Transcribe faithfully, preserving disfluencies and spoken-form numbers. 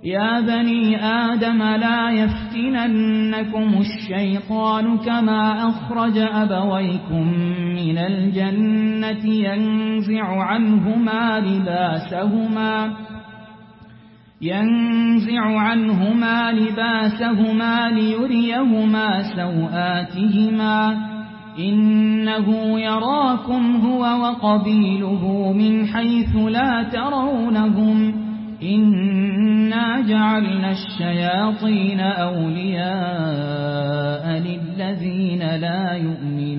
يا بني آدم لا يفتننكم الشيطان كما أخرج أبويكم من الجنة ينزع عنهما لباسهما ينزع عنهما لباسهما ليريهما سوآتهما إنه يراكم هو وقبيله من حيث لا ترونهم إنا جعلنا الشياطين أولياء للذين لا يؤمنون